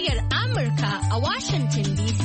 muryar Amurka a Washington DC.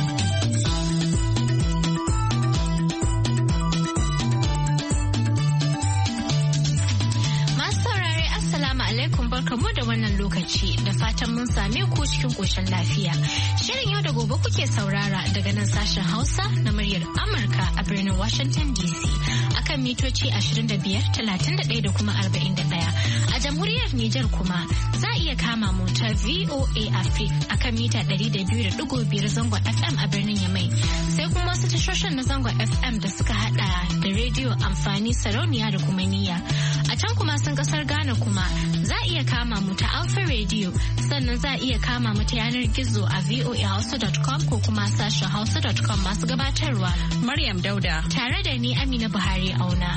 Masu saurare Assalamu alaikum barkamu da wannan lokaci da fatan mun same ku cikin ƙoshin lafiya. Shirin yau da gobe kuke saurara daga nan sashen Hausa na muryar Amurka a birnin Washington DC akan mitoci 25, 31 da kuma 41. A jamhuriyar Nijar kuma za a iya kama mu ta VOA Africa akan mita 200.5 zangon FM a birnin Yamai. Sai kuma wasu tashoshin na zangon FM da suka hada da rediyo amfani sarauniya da kuma niyya. A can kuma sun kasar Ghana kuma za a iya kama mu ta Alpha Radio sannan za a iya kama mu ta yanar gizo a voahausa.com ko kuma sashen hausa.com masu gabatarwa. Maryam Dauda. Tare da ni Amina Buhari Auna.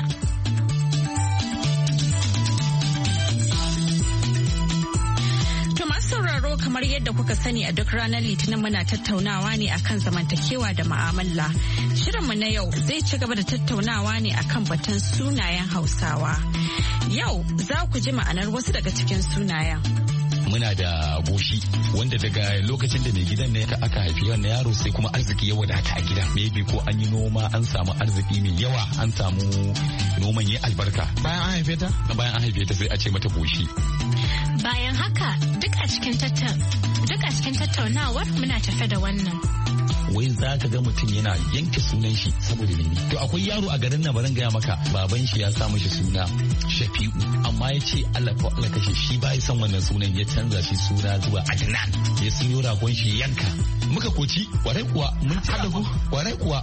Sauraro kamar yadda kuka sani a duk ranar Litinin muna tattaunawa ne akan zamantakewa da ma'amala. Shirinmu na yau zai ci gaba da tattaunawa ne akan batun sunayen Hausawa. Yau za ku ji ma'anar wasu daga cikin sunayen. Muna da goshi wanda daga lokacin da mai gidan ne aka haifi wannan yaro sai kuma arziki ya wadata a gidan. Maybe ko an yi noma an samu arziki mai yawa an samu noman ya albarka. Bayan an haife ta? Bayan an haife ta sai a ce mata goshi. Bayan haka duk a cikin tattaunawar muna tafe da wannan. Wai za ka ga mutum yana yanke sunan shi saboda ne. To akwai yaro a garin nan baran gaya maka baban shi ya sa mishi suna Shafi'u amma ya ce Allah kashe shi ba ya san wannan sunan ya canza shi suna zuwa Adnan. Ya siyo ragon shi yanka. Muka koci kwarai kuwa mun haɗa ku kwarai kuwa.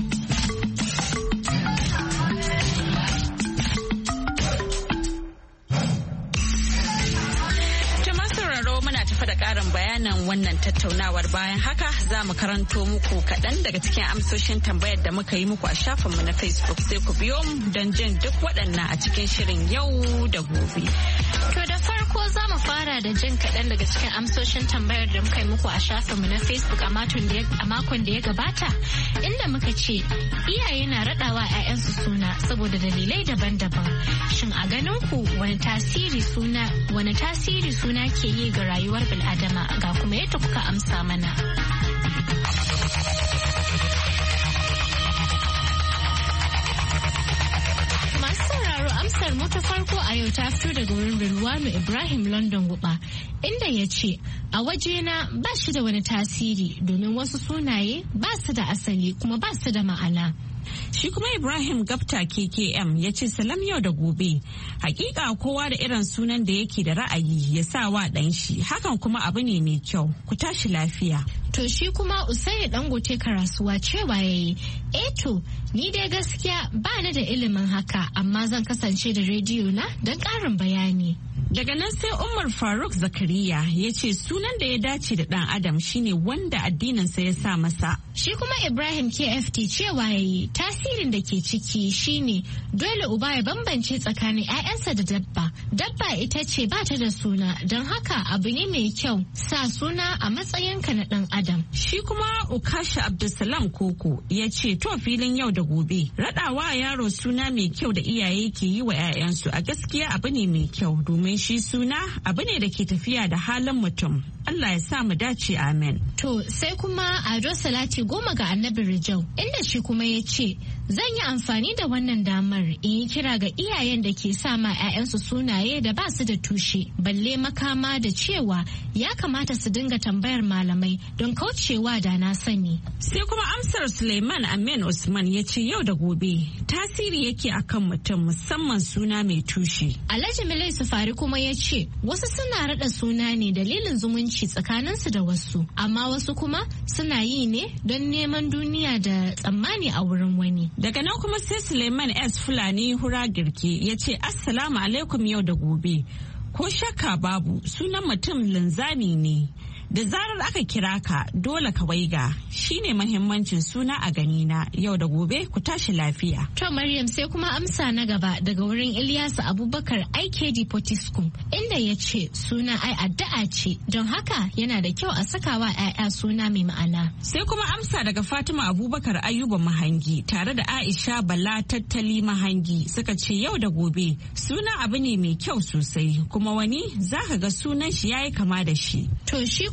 Da ƙarin bayanan wannan tattaunawar bayan haka za mu karanto muku kaɗan daga cikin amsoshin tambayar da muka yi muku a shafinmu na Facebook sai ku biyo mu don jin duk waɗannan a cikin shirin yau da gobe. To da farko za mu fara da jin kaɗan daga cikin amsoshin tambayar da muka yi muku a shafinmu na Facebook a makon da ya gabata inda muka ce iyaye na raɗawa 'ya'yansu suna saboda dalilai daban-daban. Shin a ganin ku wani tasiri suna ke yi ga rayuwar bil'adama ga kuma yadda kuka amsa mana. Masu sauraro amsar mu ta farko a yau ta fito daga wurin Rilwanu Ibrahim London Guba inda ya ce a wajena ba shi da wani tasiri domin wasu sunaye ba su da asali kuma ba su da ma'ana. Shi kuma Ibrahim Gapta KKM ya ce salam yau da gobe. Hakika kowa da irin sunan da yake da ra'ayi ya sa wa ɗan shi hakan kuma abu ne mai kyau. Ku tashi lafiya. To shi kuma Usaini Dangote Karasuwa cewa yayi to ni dai gaskiya ba ni da ilimin haka amma zan kasance da rediyo na don ƙarin bayani. Daga nan sai Umar Faruk Zakariya ya ce sunan da ya dace da ɗan Adam shine wanda addininsa ya sa masa. Shi kuma Ibrahim KFT cewa yayi tasirin da ke ciki shine dole uba ya bambance tsakanin 'ya'yansa da dabba. Dabba ita ce ba ta da suna don haka abu ne mai kyau sa suna a matsayinka na ɗan Adam. Shi kuma Ukasha Abdulsalam Koko ya ce to filin yau da gobe raɗawa yaro suna mai kyau da iyaye ke yi wa 'ya'yansu a gaskiya abu ne mai kyau domin shi suna abu ne da ke tafiya da halin mutum. Allah ya sa mu dace amen. To sai kuma Ado Salati goma ga Annabi Rijau inda shi kuma ya ce zan yi amfani da wannan damar in yi kira ga iyayen da ke sa ma 'ya'yansu sunaye da ba su da tushe balle makama da cewa ya kamata su dinga tambayar malamai don kaucewa da na sani. Sai kuma amsar Suleiman Amin Usman ya ce yau da gobe tasiri yake akan mutum musamman suna mai tushe. Alhaji Milai Sufari kuma ya ce wasu suna rada suna ne dalilin zumunci tsakaninsu da wasu amma wasu kuma suna yi ne don neman duniya da tsammani a wurin wani. Daga nan kuma sai Suleiman S Fulani Hura Girke ya ce Assalamu alaikum yau da gobe. Ko shakka babu sunan mutum linzami ne. Da zarar aka kira ka dole ka waiga shine mahimmancin suna a ganina yau da gobe ku tashi lafiya. To Maryam sai kuma amsa na gaba daga wurin Ilyasu Abubakar IKD Potiskum inda ya ce suna ai addu'a ce don haka yana da kyau a sakawa 'ya'ya suna mai ma'ana. Sai kuma amsa daga Fatima Abubakar Ayuba Mahangi tare da Aisha Bala Tattali Mahangi suka ce yau da gobe suna abu ne mai kyau sosai kuma wani zaka ga sunan shi yayi kama da shi. To shi kuma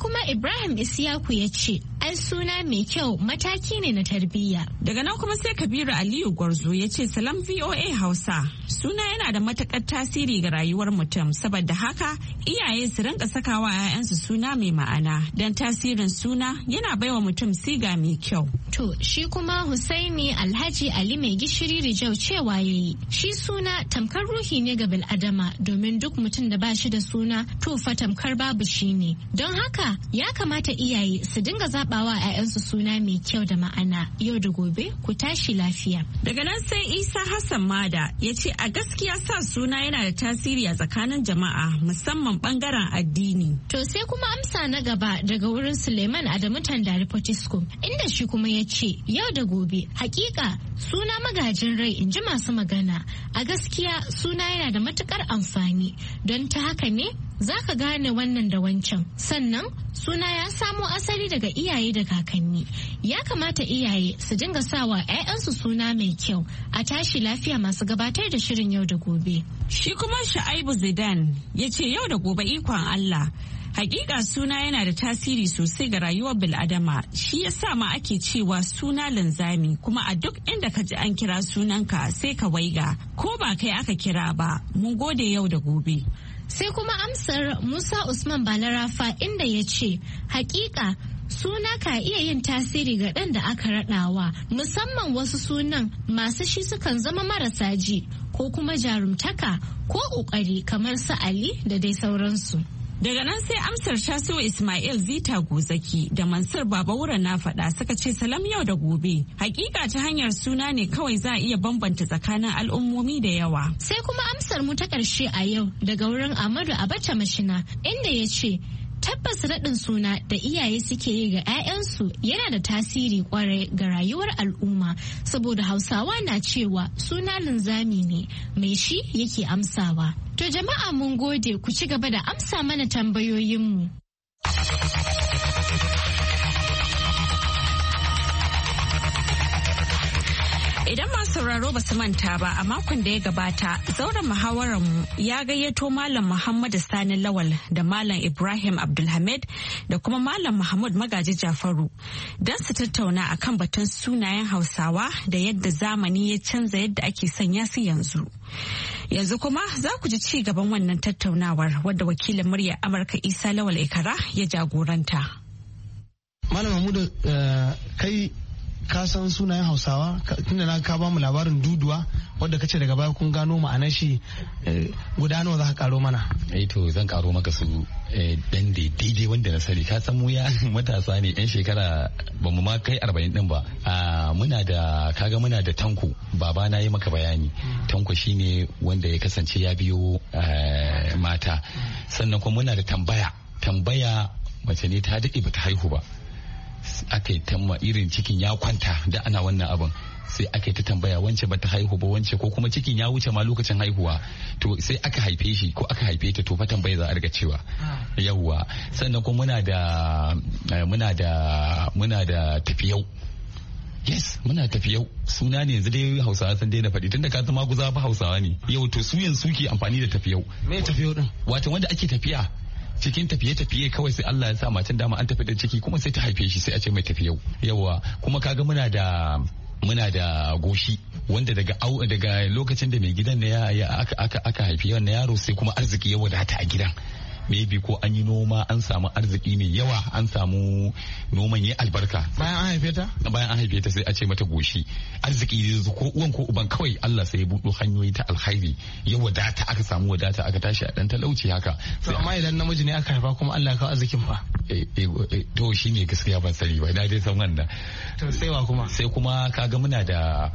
kuma Ibrahim Isiyaku ya ce, ai suna mai kyau mataki ne na tarbiyya. Daga nan kuma sai Kabiru Aliyu Gwarzo ya ce salam VOA Hausa. Suna yana da matakar tasiri ga rayuwar mutum, saboda haka iyaye su rinka sakawa 'ya'yansu suna mai ma'ana don tasirin suna yana baiwa mutum siga mai kyau. To shi kuma Husaini Alhaji Ali mai gishiri Rijau cewa yayi shi suna tamkar ruhi ne ga bil'adama, domin duk mutum da ba shi da suna to fa tamkar babu shi ne. Don haka ya kamata iyaye su dinga zabawa 'ya'yansu suna mai kyau da ma'ana. Yau da gobe ku tashi lafiya. Daga nan sai Isa Hassan Mada ya ce a gaskiya sa suna yana da tasiri a tsakanin jama'a musamman bangaren addini. To sai kuma amsa na gaba daga wurin Suleiman Adamu Tandari Potiskum, inda shi kuma ya ce yau da gobe hakika suna magajin rai in ji masu magana. A gaskiya suna yana da matukar amfani, don ta haka ne za ka gane wannan da wancan. Sannan suna ya samo asali daga iyaye da kakanni. Ya kamata iyaye su dinga sawa 'ya'yansu suna mai kyau. A tashi lafiya masu gabatar da shirin yau da gobe. Shi kuma Sha'aibu Zidane ya ce yau da gobe ikon Allah. Hakika suna yana da tasiri sosai ga rayuwar bil'adama, shi yasa ma ake cewa suna linzami, kuma a duk inda ka ji an kira sunanka sai ka waiga ko ba kai aka kira ba. Mun gode yau da gobe. Sai kuma amsar Musa Usman Balarafa, inda ya ce hakika suna ka iya yin tasiri ga ɗan da aka raɗawa, musamman wasu sunan masu shi sukan zama marasa ji ko kuma jarumtaka ko ƙoƙari kamar su Ali da dai sauransu. Daga nan sai amsar Tasiu Ismail Zita Gozaki da Mansur Babawura na faɗa suka ce salam yau da gobe. Hakika ta hanyar suna ne kawai za a iya bambanta tsakanin al'ummomi da yawa. Sai kuma amsar mu ta ƙarshe a yau daga wurin Amadu Abacha Mashina, inda ya ce tabbas raɗin suna da iyaye suke yi ga 'ya'yansu yana da tasiri kwarai ga rayuwar al'umma, saboda Hausawa na cewa suna linzami ne mai shi yake amsawa. To jama'a mun gode, ku ci gaba da amsa mana tambayoyinmu. Idan masu sauraro ba su manta ba, a makon da ya gabata zauren muhawararmu ya gayyato Malam Muhammadu Sani Lawal da Malam Ibrahim Abdulhamid da kuma Malam Muhammad Magaji Jafaru don su tattauna akan batun sunayen Hausawa da yadda zamani ya canza yadda ake sanya su yanzu. Yanzu kuma za ku ji ci gaban wannan tattaunawar wadda wakilin muryar Amurka Isa Lawal Ikara ya jagoranta. Malam Mahmudu, kai ka san sunayen Hausawa, tunda na ka ba mu labarin duduwa wadda kace daga baya kun gano ma'anar shi, guda nawa za ka karo mana? To zan karo maka su dan daidai wanda na sani. Ka san mu ya matasa ne yan shekara ba mu ma kai 40 din ba. Muna da Tanko, baba na yi maka bayani. Tanko shine wanda ya kasance ya biyo mata. Sannan kuma muna da tambaya mace ne ta daɗe bata haihu ba. Aka yi tamma irin cikin ya kwanta da ana wannan abin, sai aka yi ta tambaya wance bata haihu ba, wance ko kuma cikin ya wuce ma lokacin haihuwa, to sai aka haife shi ko aka haife ta, to fa tambaya za a riga cewa yawwa. Sannan kuma muna da tafiyau. Yes, muna tafiyau, suna ne yanzu dai Hausawa sun daina faɗi, tunda ka zama guza fa Hausawa ne yau, to su yanzu ke amfani da tafiyau. Me tafiyau din? Wato wanda ake tafiya cikin tafiye-tafiye kawai, sai Allah ya sa matan dama an tafi da ciki kuma sai ta haife shi, sai a ce mai tafiyau. Yawa, kuma kaga muna da goshi, wanda daga lokacin da mai gidan ne aka haifi wannan yaro, sai kuma arziki ya wadata a gidan. Maybe ko an yi noma an samu arziki mai yawa, an samu noman ya albarka. Bayan an haife ta sai a ce mata goshi. Arziki ko uwan ko uban kawai Allah sai ya buɗo hanyoyi ta alkhairi, ya wadata, aka samu wadata, aka tashi a dan talauci haka. Amma idan namiji ne aka haifa kuma Allah ya kawo arzikin fa. To shi ne gaskiya ban sani ba, na dai san wannan. To sai wa kuma? Sai kuma kaga muna da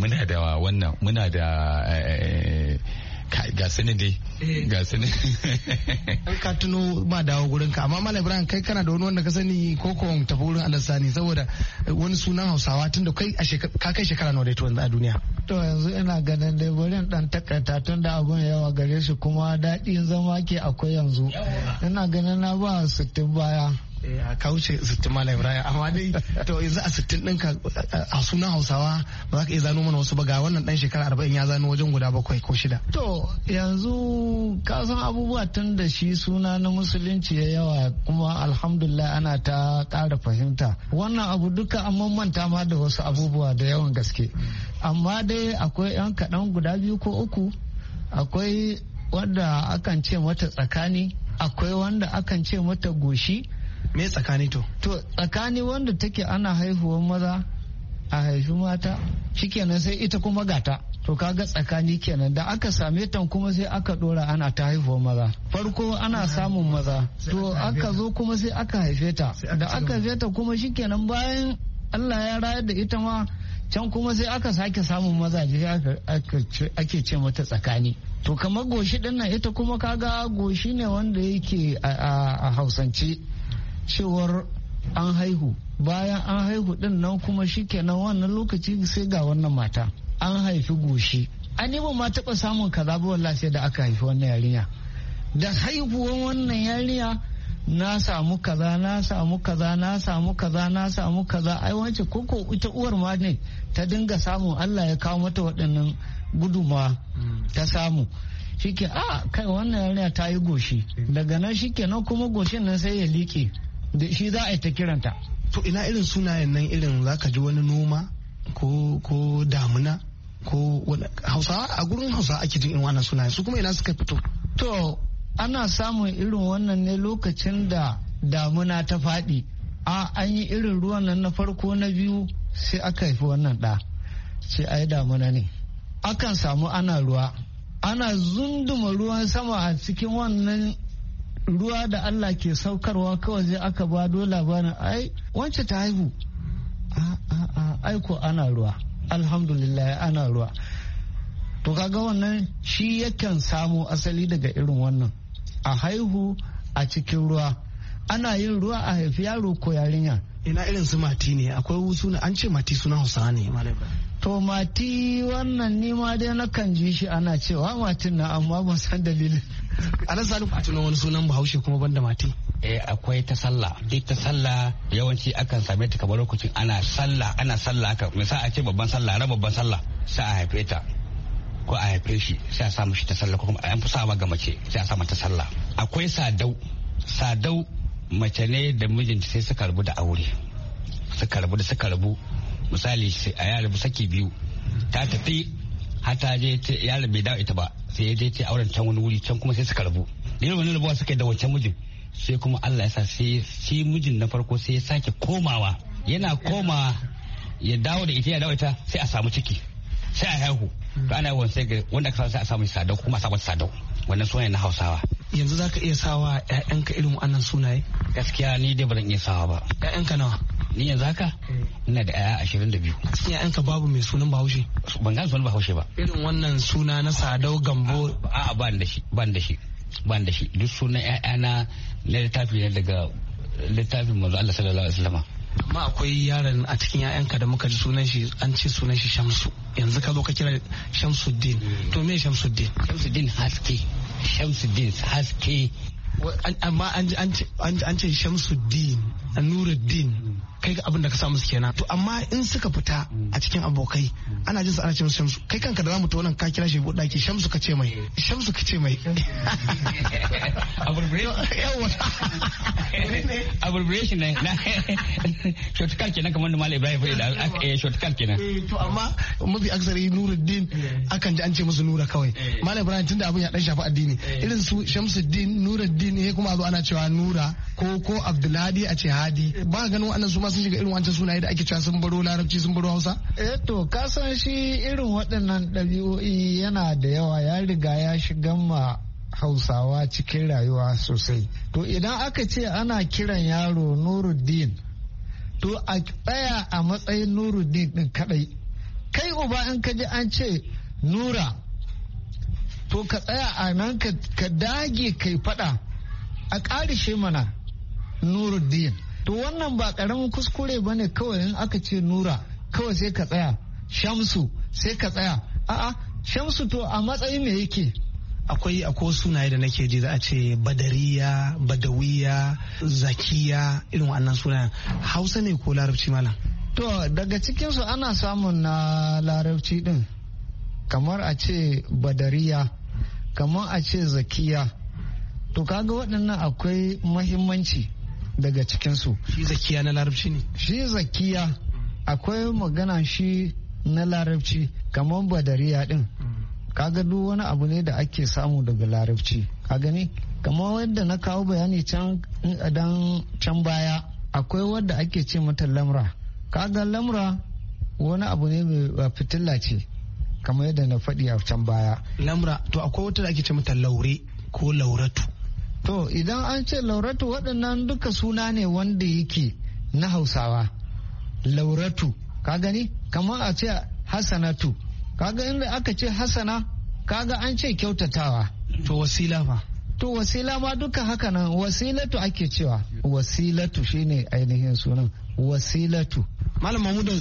ga sani dai ga sani. An ka tuno ba dawo gurin ka, amma Malam Ibrahim kai kana da wani wanda ka sani ko tafi wurin Alassani, saboda wani sunan Hausawa tunda kai ka kai shekara nawa dai to yanzu a duniya? To yanzu ina ganin dai bari dan takaita tunda abun yawa gare shi kuma daɗin zama ke akwai yanzu. Ina ganin na ba 60 baya. a kauce 60 Malam Ibrahim, amma dai to yanzu a 60 ɗinka a sunan Hausawa ba za ka iya zano mana wasu ba, ga wannan ɗan shekara 40 ya zano wajen guda 7 ko 6. To yanzu ka san abubuwa tun da shi suna na musulunci ya yawa, kuma alhamdulillah ana ta ƙara fahimta. Wannan abu duka an manta ma da wasu abubuwa da yawan gaske. Amma dai akwai 'yan kaɗan guda 2 ko 3, akwai wanda akan ce mata tsakani, akwai wanda akan ce mata goshi. Me tsakani to? To tsakani wanda take ana haihuwar maza a haifi mata, shikenan sai ita kuma gata. To kaga tsakani kenan, da aka same ta kuma sai aka dora ana ta haihuwar maza. Farko ana samun maza, to aka zo kuma sai aka haife ta. Da aka haife ta kuma shikenan bayan Allah ya rayar da ita ma, can kuma sai aka sake samun mazaje ake ce mata tsakani. To kamar goshi din nan, ita kuma kaga goshi ne wanda yake a Hausance cewar an haihu, bayan an haihu din nan kuma shikenan wannan lokaci sai ga wannan mata an haifi goshi. An ba ma taɓa samun kaza ba wallahi sai da aka haifi wannan yarinya. Da haihuwan wannan yarinya na samu kaza, na samu kaza, na samu kaza, na samu kaza. Ai wance koko ita uwar ma ne ta dinga samu, Allah ya kawo mata waɗannan guduma ta samu. Shike kai wannan yarinya ta yi goshi. Daga nan shikenan kuma goshin nan sai ya liƙe, da shi za a yi ta kiranta. To ina irin sunayen nan, irin zaka ji wani noma ko damuna ko Hausawa, a gurin Hausawa ake jin irin wannan sunayen, su kuma ina suka fito? To ana samun irin wannan ne lokacin da damuna ta faɗi, an yi irin ruwan nan na farko na biyu sai aka haifi wannan ɗa, sai ai damuna ne. Akan samu ana ruwa, ana zunduma ruwan sama a cikin wannan ruwa da Allah ke saukarwa, kawai zai aka bado labarin ai wance ta haihu. Aiko ana ruwa, alhamdulillah ana ruwa. To kaga wannan shi yakan samu asali daga irin wannan, a haihu a cikin ruwa, ana yin ruwa a haifi yaro ko yarinya. Ina irin su mati ne, akwai suna an ce mati suna Hausawa ne Malam. To mati wannan ni ma dai nakan ji shi ana cewa matin na, amma ban san dalilin. Ana sani ku tunan wani sunan Bahaushe kuma banda mati? Akwai ta sallah. Duk ta sallah yawanci akan same ta kamar lokacin ana sallah haka, misali a ce babban sallah, ran babban sallah sai a haife ta ko a haife shi sai a samu shi ta sallah, ko kuma an fi sawa ga mace sai a samu ta sallah. Akwai sadau mace ne da mijinta sai suka rabu da aure, suka rabu misali a ya rabu saki 2, ta tafi har ta je ya bai dawo ita ba, sai ya je auren can wani wuri, can kuma sai suka rabu. Da irin wani rabuwa suka yi da wancan mijin, sai kuma Allah ya sa sai shi mijin na farko sai ya sake komawa, yana koma ya dawo da ita sai a samu ciki, sai a haihu. To ana yawan sai ga wanda aka sai a samu sadau, kuma a samu sadau. Wannan sunaye na Hausawa. Yanzu zaka iya sawa ƴaƴanka irin wannan sunaye? Gaskiya ni dai ba zan iya sawa ba. ƴaƴanka nawa? Ni yanzu haka ina da ƴaƴa 22. Cikin ƴaƴanka babu mai sunan Bahaushe? Ban gane sunan Bahaushe ba. Irin wannan suna na Sadau, Gambo? A'a ban da shi. Duk sunan ƴaƴana na littafi ne daga littafin manzo Allah sallallahu alaihi wasallam. Amma akwai yaron a cikin ƴaƴanka da muka ji sunan shi, an ce sunan shi Shamsu. Yanzu ka zo ka kira Shamsuddin. To me Shamsuddin? Shamsuddin haske. Amma an ce Shamsuddin, Nuruddin, kai ga abin da ka samu su kenan. To amma in suka fita a cikin abokai ana jin su ana ce musu Shamsu, kai kanka da zamu ta wannan ka kira shi buɗa ki Shamsu ka ce mai. Abbreviation ne shortcut kenan, kamar da Malam Ibrahim faɗi da shortcut kenan. To amma mafi aksari Nuruddin akan ji an ce musu Nura kawai. Malam Ibrahim tunda abin ya dan shafi addini, irin su Shamsuddin, Nuruddin ne kuma zo ana cewa Nura ko Abdulhadi a ce Hadi. Ba ganin wannan su ma sun shiga irin wancan sunaye da ake cewa sun baro Larabci sun baro Hausa? To ka san shi irin waɗannan ɗabi'o'i yana da yawa, ya riga ya shiga ma Hausawa cikin rayuwa sosai. To idan aka ce ana kiran yaro Nuruddin, to a tsaya a matsayin Nuruddin din kadai. Kai uba in ka ji an ce Nura, to ka tsaya a nan ka dage kai fada a ƙarishe mana Nuruddin. To wannan ba ƙaramin kuskure ba ne, kawai in aka ce Nura kawai sai ka tsaya, Shamsu sai ka tsaya. A'a, Shamsu to a matsayin me yake? akwai sunaye da nake ji za a ce badariya, badawiya, zakiya, irin wannan sunayen Hausa ne ko Larabci malam? To daga cikinsu ana samun na Larabci din, kamar a ce badariya, kamar a ce zakiya. To kaga waɗannan akwai mahimmanci daga cikinsu. Shi zakiya na Larabci ne? Shi zakiya akwai magana shi na Larabci, kamar badariya din. Kaga duk wani abu ne da ake samu daga Larabci, ka gani? Kamar wadda na kawo bayani can baya, akwai wadda ake ce mata lamra. Kaga lamra wani abu ne mai fitilla ce, kamar yadda na faɗi a can baya. Lamra, to akwai wata da ake ce mata laure ko lauratu. To idan an ce lauratu, waɗannan duka suna ne wanda yake na Hausawa. Lauratu, ka gani? Kamar a ce Hassanatu. Kaga inda aka ce Hassana, kaga an ce kyautatawa. To wasila fa? To wasila ma duka haka nan, wasilatu ake cewa. Wasilatu shine ainihin sunan, wasilatu. Malam Mahmudu,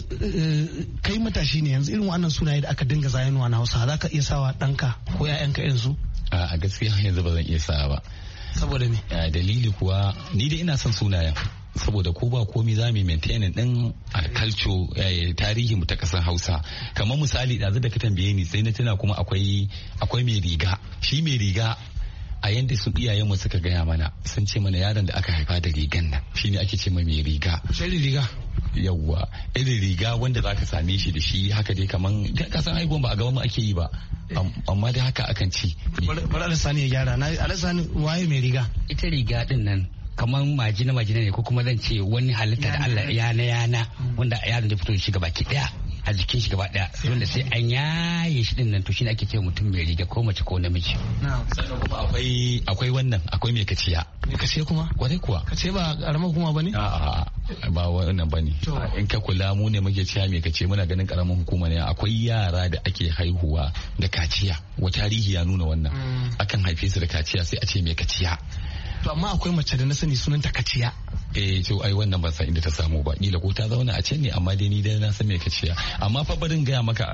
kai matashi ne yanzu, irin wannan sunaye da aka dinga zayenuwa na Hausa, za ka iya sawa ɗanka ko 'ya'yanka yanzu? A gaskiya yanzu ba zan iya sawa ba. Saboda me? Dalili kuwa ni dai ina son sunayen. Saboda ko ba komi za mu maintain din alkalco tarihi mu ta kasar Hausa. Kamar misali ɗazu da ka tambaye ni sai na tuna kuma akwai mai riga. Shi mai riga a yanda su iyayenmu suka gaya mana sun ce mana yaron da aka haifa da rigan nan shine ake ce mai riga. Sai riga. Yawwa, irin riga wanda zaka same shi da shi haka dai kaman kasan haihuwan ba a gaban mu ake yi ba. Amma dai haka akan ci. Bari Alisani ya gyara. Alisani waye mai riga? Ita riga din nan kamar majina ne ko kuma zan ce wani halitta da Allah yana wanda yaron da fito da shi gaba ki daya a jikin shi gaba daya wanda sai an yaye shi din nan to shine ake cewa mutum mai riga ko mace ko namiji. Sannan kuma akwai wannan akwai mai kaciya. Mai kaciya kuma? Kwarai kuwa. Kaciya ba karamar hukuma bane? A'a ba wannan bane. In ka kula mu ne muke cewa mai kaciya muna ganin karamar hukuma ne. Akwai yara da ake haihuwa da kaciya. Wa tarihi ya nuna wannan. Akan haife su da kaciya sai a ce mai kaciya. To amma akwai mace da na sani sunanta kaciya. To ai wannan ban san inda ta samu ba, kila ko ta zauna a can ne, amma dai ni dai na san me kaciya. Amma fa barin gaya maka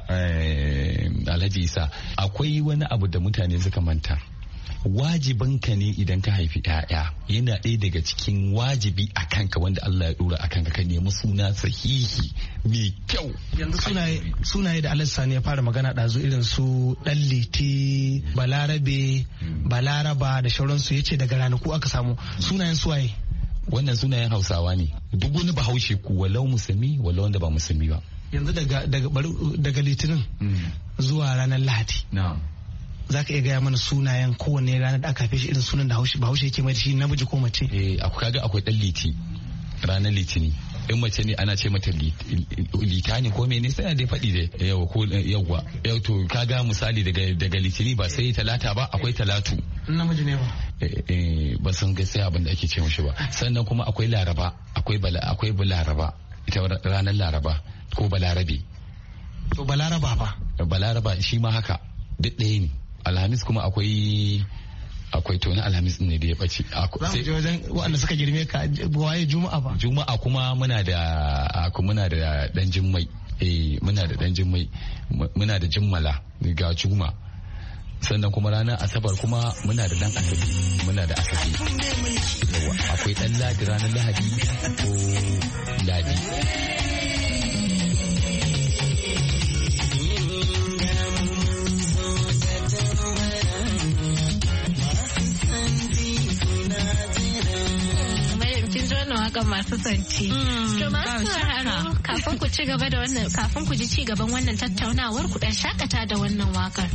Alhaji Isa, akwai wani abu da mutane suka manta. Wajibinka ne idan ka haifi 'ya'ya, yana ɗaya daga cikin wajibi a kanka wanda Allah ya dora a kanka, ka nemi suna sahihi mai kyau. Yanzu sunaye da Alhaji ya fara magana ɗazu irin su ɗan liti, balarabe, balaraba da shauransu, ya ce daga ranaku aka samu. Sunayen suwaye? Wannan sunayen Hausawa ne. Duk wani Bahaushe ku walau musulmi walau wanda ba musulmi ba. Yanzu daga litinin zuwa ranar Lahadi. Za ka iya gaya mana sunayen kowanne ranar da aka haife shi, irin sunan da Bahaushe yake mai da shi, namiji ko mace? Kaga akwai ɗan liti ranar litini. In mace ne ana ce mata litani ko mene sai dai faɗi da yawwa. To kaga misali daga litini ba sai talata ba, akwai talatu. Namiji ne ba? Ba san gaskiya abin da ake ce mishi ba. Sannan kuma akwai laraba, akwai laraba, ita ranar laraba ko balarabe. To balaraba ba? Balaraba shi ma haka duk ɗaya ne. Alhamis kuma akwai to na Alhamis ne da ya ɓace. Za mu je wajen waɗanda suka girme ka, waye Juma'a ba? Juma'a kuma muna da ɗan jimmai. Muna da ɗan jimmai, muna da jimmala ga Juma. Sannan kuma ranar Asabar kuma muna da ɗan Asabi, muna da Asabi. Akwai ɗan Ladi ranar Lahadi ko Ladi. waƙar masu santi. To masu sauraro kafin ku ji ci gaban wannan tattaunawar ku dan shakata da wannan waƙar.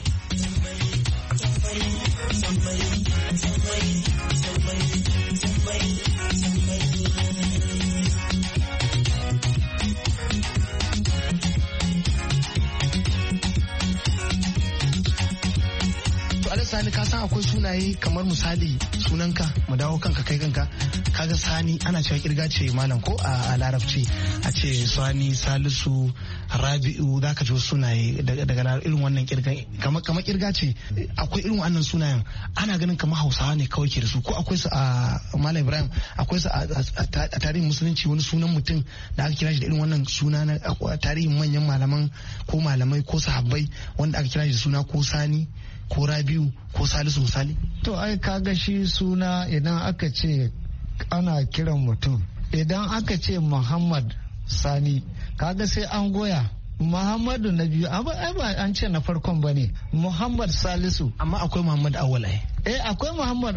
Sani, ka san akwai sunaye kamar misali sunanka, mu dawo kanka kai kanka, kaga Sani ana cewa kirga ce malam ko a larabci, a ce Sani, Salisu, Rabi'u, za ka ji sunaye daga irin wannan kirgan kamar kirga ce. Akwai irin wannan sunayen ana ganin kamar Hausawa ne kawai ke da su, ko akwai su a Malam Ibrahim, akwai su a tarihin musulunci wani sunan mutum da aka kira shi da irin wannan suna na tarihin manyan malaman ko malamai ko sahabbai wanda aka kira shi da suna ko Sani ko Rabiu ko Salisu misali? To ai kaga shi suna idan aka ce ana kiran mutum, idan aka ce Muhammad Sani kaga sai an goya Muhammadu na biyu, ai ba an ce na farkon ba ne, Muhammad Salisu. Amma akwai Muhammad Awal ai. Akwai Muhammad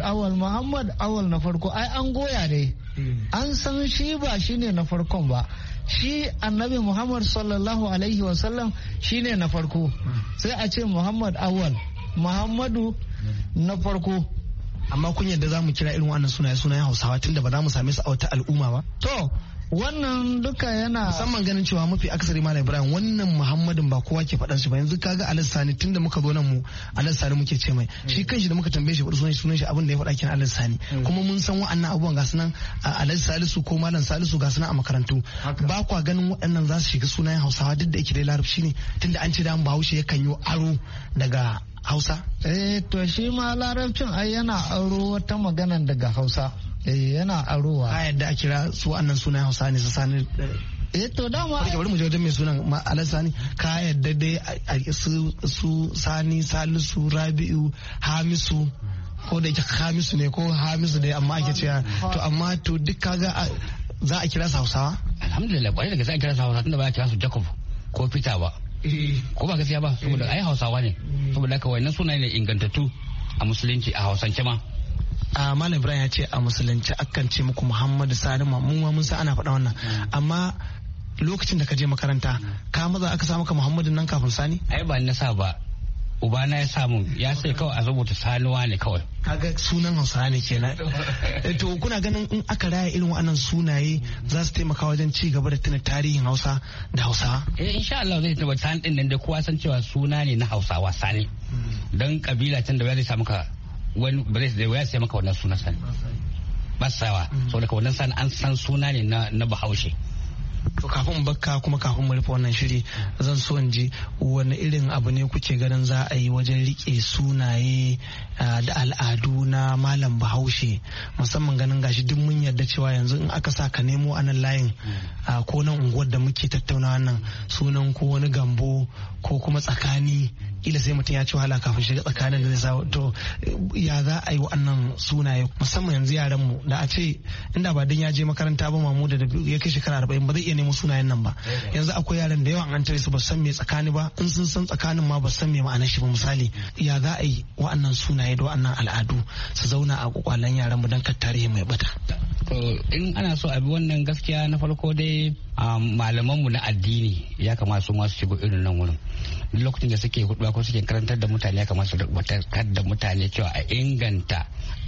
Awal na farko ai an goya ne. An san shi ba shine na farkon ba. Shi annabi Muhammad sallallahu alaihi wasallam shine na farko. Sai a ce Muhammad Awal, Muhammadu na farko. Amma kun yadda za mu kira irin wannan sunayen Hausawa tunda ba za mu same su a wata al'umma ba? To, wannan duka yana musamman ganin cewa mafi akasari Malam Ibrahim wannan Muhammadin ba kowa ke faɗan shi ba. Yanzu kaga Alhaji Sani tunda muka zo nan mu Alhaji Sani muke ce mai, shi kanshi da muka tambaye shi sunan shi abin da ya faɗa kin Alhaji Sani, kuma mun san wa'annan abubuwan ga sunan Alhaji Salisu ko Malam Salisu ga sunan a makarantu. Ba kwa ganin waɗannan za su shiga sunayen Hausawa duk da yake dai Larabci ne, tunda an ce da Bahaushe yakan yi aro daga Hausa? To shi ma Larabcin ai yana aro wata magana daga Hausa. Yana arowa. Ka yadda a kira su wannan sunan Hausa ne su Sani? To dama. Bari mu je wajen mai sunan Alhaji Sani. Ka yadda dai su Sani, Salisu, Rabi'u, Hamisu, ko da yake Hamisu ne ko Hamisu dai amma ake cewa to amma to duk kaga za a kira su Hausawa? Alhamdulillah kwarai da gaske a kira su Hausawa tunda ba a kira su Jacob ko Peter ba. Ko ba gaskiya ba saboda ai Hausawa ne, saboda haka wannan sunaye ne ingantattu a musulunci a Hausance ma. Malam Ibrahim ya ce a musulunci akan ce muku Muhammadu Sani, mun ma mun san ana faɗa wannan, amma lokacin da ka je makaranta ka maza aka sa maka Muhammadu nan kafin Sani? Ai ba na sa ba, ubana ya samu ya sai kawai a rubuta Sanuwa ne kawai. Kaga sunan Hausawa ne kenan. To kuna ganin in aka raya irin waɗannan sunaye za su taimaka wajen ci gaba da tuna tarihin Hausa da Hausawa? Insha Allah zai tabbata Sani din nan da kowa san cewa suna ne na Hausawa Sani. Dan kabila can da zai samu ka wani ba zai sai maka wannan sunan Sani. Basawa saboda wannan Sani an san suna ne na Bahaushe. To kafin bakka kuma kafin mu rufe wannan shiri zan so in ji wani irin abu ne kuke ganin za a yi wajen rike sunaye da al'adu na Malam Bahaushe, musamman ganin gashi duk mun yarda cewa yanzu in aka sa ka nemo anan layin ko nan unguwar da muke tattaunawa nan sunan ko wani Gambo ko kuma Tsakani, kila sai mutum ya ci wahala kafin shiga tsakanin da zai sa. To ya za a yi wa'annan sunaye musamman yanzu yaran mu da a ce inda ba dan ya je makaranta ba mamu da ya kai shekara 40 ba zai iya nemo sunayen nan ba. Yanzu akwai yaran da yawan an tare su ba san me Tsakani ba, in sun san Tsakanin ma ba san me ma'anar shi ba misali. Ya za a yi wa'annan sunaye da wa'annan al'adu su zauna a kwakwalen yaran mu dan kar tarihi mai bata? To in ana so a bi wannan gaskiya na farko dai malamanmu na addini ya kamata su masu shigo irin nan wurin. Lokacin da suke hudu ko suke karantar da mutane ya kamata su tabbatar da mutane cewa a inganta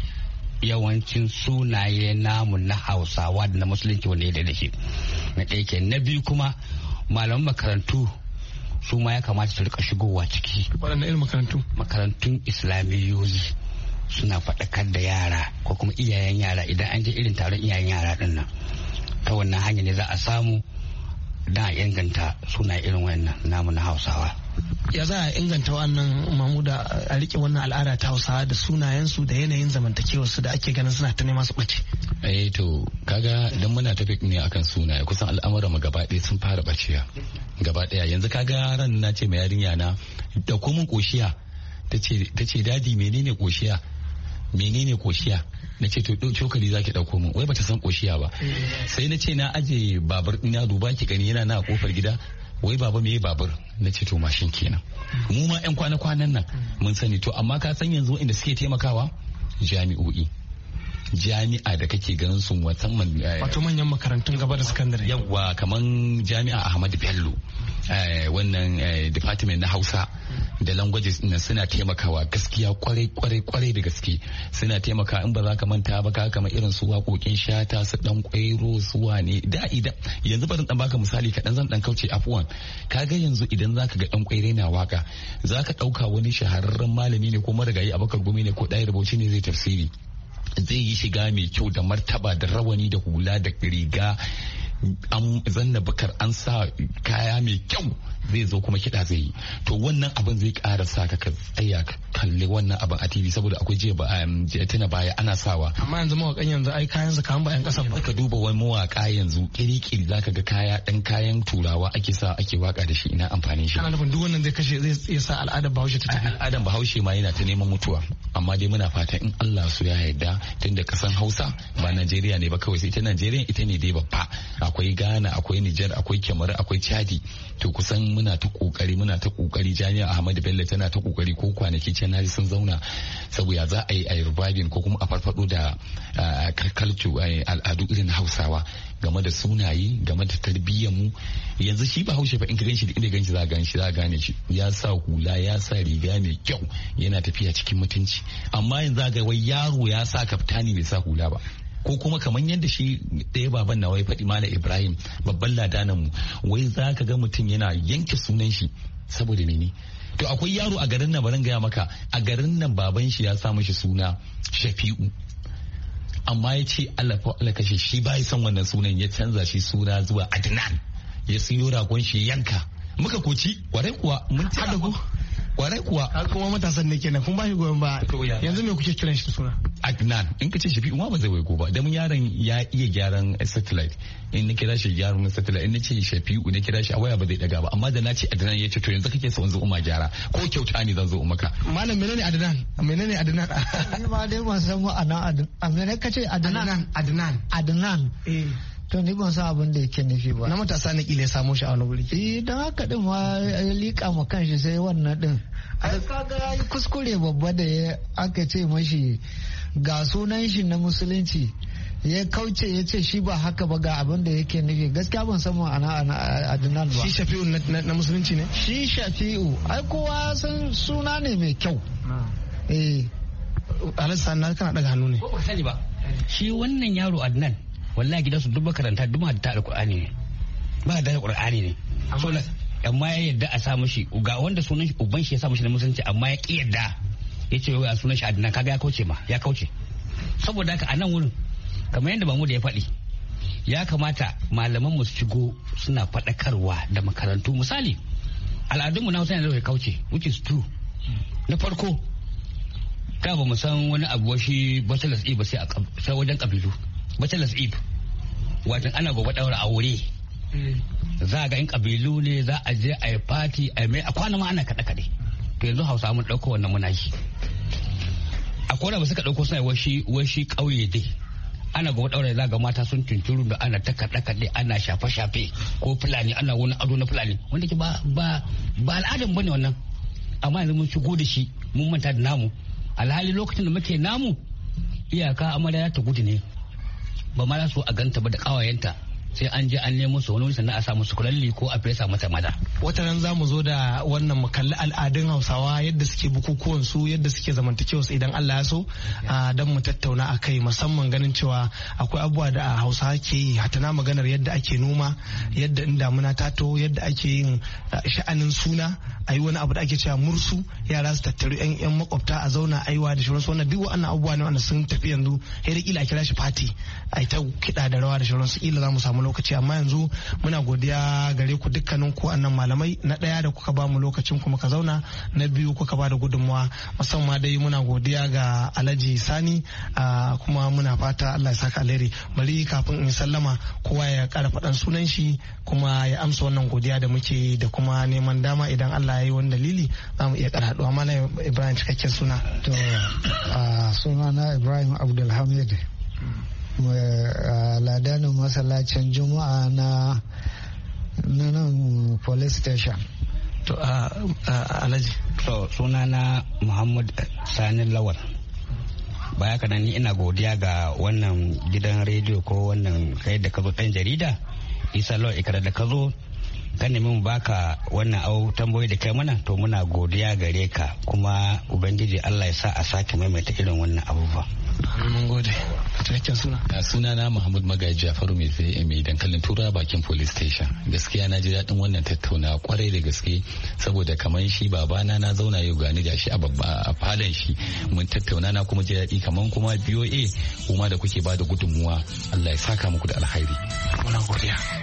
yawancin sunaye namu na Hausawa da na Musulunci wanda ya da shi. Na ɗaya ke. Na biyu kuma malaman makarantu su ma ya kamata su rika shigowa ciki. Waɗanne irin makarantu? Makarantun Islamiyoyi suna faɗakar da yara ko kuma iyayen yara idan an je irin taron iyayen yara din nan. Ta wannan hanya ne za a samu da inganta suna irin wannan namu na Hausawa. Ya za a inganta wannan Mamuda a rike wannan al'ada ta Hausawa da sunayensu da yanayin zamantakewarsu da ake ganin suna ta nema su ɓace? To kaga idan muna tafi ne akan sunaye kusan al'amuran mu gaba ɗaya sun fara ɓaciya gaba ɗaya. Yanzu kaga ran na ce ma yarinya na da komin koshiya ta ce dadi menene koshiya na ce to cokali zaki dauko min, wai bata san koshiya ba. Sai na ce na aje babur ina duba ki gani yana na kofar gida, wai baba me babur, na ce to mashin kenan. Mu ma yan kwana-kwanan nan mun sani. To amma ka san yanzu inda suke taimakawa jami'o'i, jami'a da kake ganin su musamman wato manyan makarantun gaba da sakandare. Yawwa kaman jami'a Ahmadu Bello, wannan department na Hausa da languages na suna taimakawa gaskiya kwarai da gaske suna taimaka. In ba za ka manta ba ka kama irin su waƙoƙin Shata su Dan Kwairo su wane da yanzu bari dan baka misali kaɗan zan dan kauce afuwan. Kaga yanzu idan zaka ga Dan Kwairo na waka zaka ɗauka wani shahararren malami ne ko marigayi Abubakar Gumi ne ko Ɗaya Rubuci ne zai tafsiri, zai yi shiga mai kyau da martaba da rawani da hula da riga an zanna bakar an sa kaya mai kyau zai zo kuma kiɗa zai yi. To wannan abin zai ƙara sa ka tsaya kalli wannan abin a TV saboda akwai jiya tana baya ana sawa. Amma yanzu mawaƙan yanzu ai kayan su kan ba 'yan ƙasa ba. Ka duba wani mawaƙa yanzu kiri-kiri zaka ga kayan turawa ake sa ake waka da shi, ina amfanin shi. Ana nufin duk wannan zai iya sa al'adar Bahaushe ta tafi. Al'adar Bahaushe ma yana ta neman mutuwa, amma dai muna fatan in Allah su ya yarda tunda kasan Hausa ba Najeriya ne ba kawai, sai ita Najeriya ita ne dai babba. Akwai Ghana, akwai Niger, akwai Kamaru, akwai Chadi. To kusan muna ta kokari Jami'a Ahmadu Bello tana ta kokari, ko kwanaki can naji sun zauna saboda za a yi reviving ko kuma a farfado da al'adu irin Hausawa game da sunaye, game da tarbiyyar mu. Yanzu shi Bahaushe fa in ka ganshi da inda ganshi za a gane shi, ya sa hula, ya sa riga mai kyau, yana tafiya cikin mutunci. Amma yanzu ga wai yaro ya sa kaftani bai sa hula ba, ko kuma kamar yadda shi ɗaya baban na wai faɗi Malam Ibrahim babban ladanan mu, wai za ka ga mutum yana yanke sunan shi saboda mene. To akwai yaro a garin nan, baran gaya maka, a garin nan baban shi ya sa mishi suna Shafi'u, amma ya ce Allah kashe shi bai son wannan sunan, ya canza shi suna zuwa Adnan, ya siyo ragon shi yanka, muka koci kwarai kuwa mun ci da kwarai kuwa. Kuma matasan ne kenan kun ba shi goyon ba. Yanzu me kuke kiran shi suna? Adnan. In ka ce Shafi'u ma ba zai waigo ba, dan yaron ya iya gyaran satellite. In na kira shi gyaran satellite, in na ce Shafi'u na kira shi a waya ba zai daga ba, amma da na ce Adnan ya ce to yanzu kake so in zo umma gyara ko kyauta ne zan zo maka. Malam menene Adnan? Menene Adnan? Ni ma dai ban san mu anan Adnan. Ka ce Adnan. To ni ban san abin da yake nufi ba. Na matasa na kila ya samo shi a wani wuri. Dan haka din ma ya lika ma kanshi sai wannan din. Ai kaga yi kuskure babba da aka ce mashi ga sunan shi na musulunci, ya kauce ya ce shi ba haka ba ga abin da yake nufi. Gaskiya ban san ana Adnan ba. Shi Shafi'u na musulunci ne? Shi Shafi'u ai kowa san suna ne mai kyau. Alhassan na kana daga hannu ne. Ko ba sani ba. Shi wannan yaro Adnan wallahi gidansu duk makaranta duk hadda alqur'ani ne, ba da alqur'ani ne. Amma ya yadda a sa mishi ga wanda sunan shi uban shi ya sa mishi na musulunci, amma ya ki yadda ya ce wai a sunan shi Adnan. Kaga ya kauce saboda haka a nan wurin kamar yadda Mahmud ya faɗi, ya kamata malaman mu su shigo suna faɗakarwa da makarantu. Misali al'adunmu na Hausa ne da kauce, which is true. Na farko ka ba mu san wani abu shi Bachelor's Eve ba sai wajen kabilu. Bachelor's Eve wajen ana gobe daura aure, za ga in kabilu ne za a je a yi party a mai a kwana ma ana kaɗe-kaɗe. To yanzu Hausa mun ɗauko wannan muna yi. Akwai da ba suka ɗauko suna washi ƙauye dai ana gobe daura, za ga mata sun tunturu da ana ta kaɗe-kaɗe, ana shafe-shafe ko Fulani ana wani ado na Fulani wanda ke ba al'adan bane wannan. Amma yanzu mun shigo da shi mun manta da namu, alhali lokacin da muke namu iyaka amarya ta gudu ne, ba ma so a ganta ba da kawayenta, sai an je an nemo su wani sannan a samu su kulalli ko a fesa mata maza. Wata nan za mu zo da wannan mu kalli al'adun Hausawa yadda suke bukukuwan su, yadda suke zamantakewa su idan Allah ya so, don mu tattauna a kai, musamman ganin cewa akwai abubuwa da Hausawa ke yi, hatta na maganar yadda ake noma, yadda in damuna ta to, yadda ake yin sha'anin suna, a yi wani abu da ake cewa mursu, yara su tattaru yan makwabta a zauna aiwa da shirinsu. Wannan duk wannan abubuwa ne wanda sun tafi yanzu, sai da kila a kira shi fati, a yi ta kiɗa da rawa da shirinsu, kila za mu samu lokaci. Amma yanzu muna godiya gare ku dukkanin ku annan malamai, na ɗaya da kuka ba mu lokacin ku muka zauna, na biyu kuka ba da gudunmawa, musamman dai muna godiya ga Alhaji Sani, kuma muna fata Allah ya saka alheri. Bari kafin in sallama kowa ya ƙara faɗan sunan shi kuma ya amsa wannan godiya da muke, da kuma neman dama idan Allah ya yi wani dalili za mu iya ƙara haɗuwa. Malam Ibrahim cikakken suna. To sunana Ibrahim Abdulhamid, ladanin masallacin juma'a na nan police station. To Alhaji. So sunana Muhammad Sani Lawal. Baya kana ni ina godiya ga wannan gidan rediyo ko wannan kai da ka zo ɗan jarida Isa Lawal Ikara da ka zo ka nemi mu baka wannan tambayoyi da kai mana, to muna godiya gare ka, kuma ubangiji Allah ya sa a sake maimaita irin wannan abubuwa. Mun gode. Cikakken suna. Suna na Muhammad Magaji Jafaru mai dankalin tura bakin police station. Gaskiya na ji daɗin wannan tattauna kwarai da gaske, saboda kamar shi babana na zauna yau gani da shi a falon shi mun tattauna, na kuma ji daɗi, kamar kuma BOA kuma da kuke bada gudunmuwa. Allah ya saka muku da alkhairi. Muna godiya.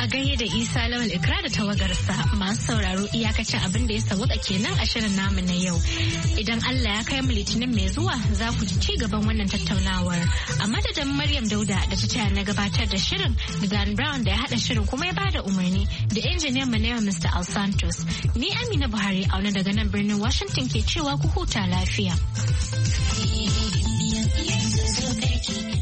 a gaye da Isa Lawal Ikra da tawagarsa masu sauraro iyakacin abin da ya sawaka kenan a shirin namu na yau. Idan Allah ya kai mu Litinin mai zuwa za ku ji ci gaban wannan tattaunawar. A madadin Maryam Dauda da ta taya na gabatar da shirin da Dan Brown da ya haɗa shirin kuma ya bada umarni da injiniyan mu na yau Mr. Al Santos. Ni Amina Buhari auna daga nan birnin Washington ke cewa ku huta lafiya.